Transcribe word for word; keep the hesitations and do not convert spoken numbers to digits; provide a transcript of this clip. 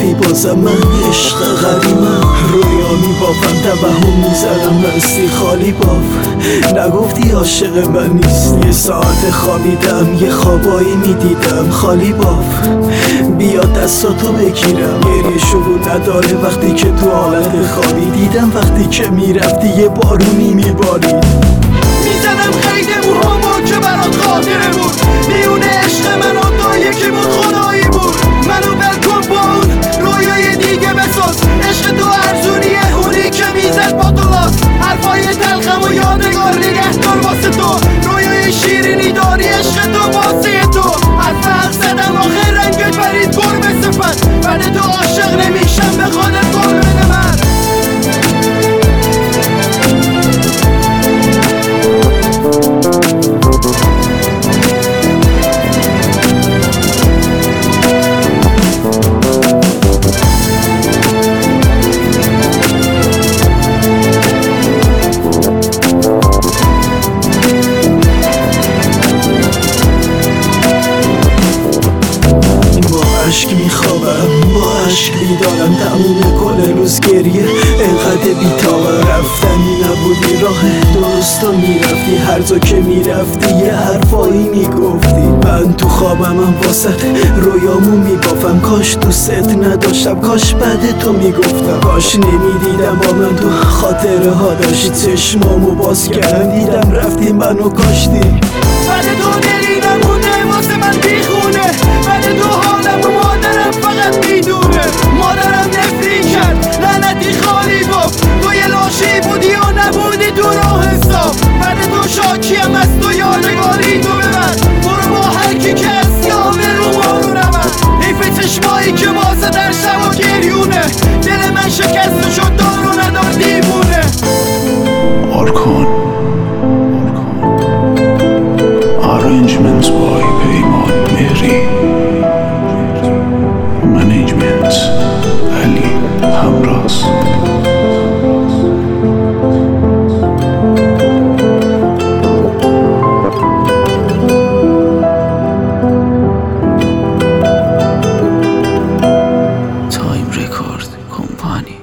رفتی بازم من عشق غریمم. رویا میبافم توهم میزنم مستی خالی باف. نگفتی عاشق من نیست. یه ساعت خوابیدم یه خوابایی میدیدم خالی باف. بیا دستاتو بگیرم گریه شروع نداره وقتی که تو حالت خوابی. دیدم وقتی که میرفتی یه بارونی میبارید. میزنم قید موهامو که برات خاطره بود. میونه عشق من و تو یکی بود خدایی بود. منو بلکن با اون رویای دیگه بساز. عشق تو ارزونیه هونی که میزد با تو لاس. حرفای تلخم و یادگار نگه دار واسه تو. رویای شیرینی داری عشق تو واسه تو. از فرق زدم آخر رنگت برید گربه صفت. بعد تو عاشق نمیشم به خودت گل بده من. عشق میخوابم با عشق بیدارم. تموم کل روز گریه انقدر بیتابم. رفتنی نبودی راه درست و میرفتی. هر جا که میرفتی یه حرفایی میگفتی. من تو خوابم هم واسه رویامو میبافم. کاش دوست نداشتم کاش بعد تو میگفتم. کاش نمیدیدم با من تو خاطره ها داشتی. چشمامو باز کردم دیدم رفتی منو کاشتی. بعد تو دلی نمونه واسه من بیخونه. بعد تو حالم و مادرم فقط میدونه. مادرم نفرین کرد لعنتی خالی گفت. تو یه لاشی بودی و نبودی تو راه حساب. بعد تو شاکیم از تو یادگاری تو ببر. برو با هرکی که از یام رو مارو نبر. حیف چشمایی که بازه در شب و گریونه. دل من شکست و شد دار و ندار دیوونه. آرکان Arrangements by پیمان مهری. Management علی همراز. تایم رکورد کمپانی.